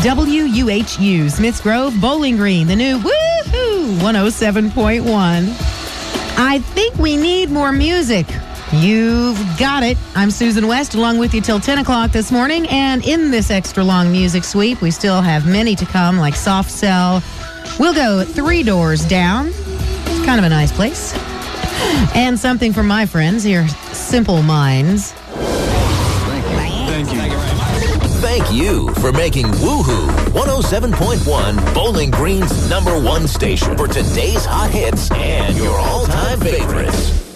WUHU, Smiths Grove, Bowling Green, the new Woohoo 107.1. I think we need more music. You've got it. I'm Susan West, along with you till 10 o'clock this morning. And in this extra long music sweep, we still have many to come, like Soft Cell. We'll go 3 doors down. It's kind of a nice place. And something from my friends here, Simple Minds. Thank you. Thank you for making Woohoo 107.1 Bowling Green's #1 station for today's hot hits and your all-time favorites.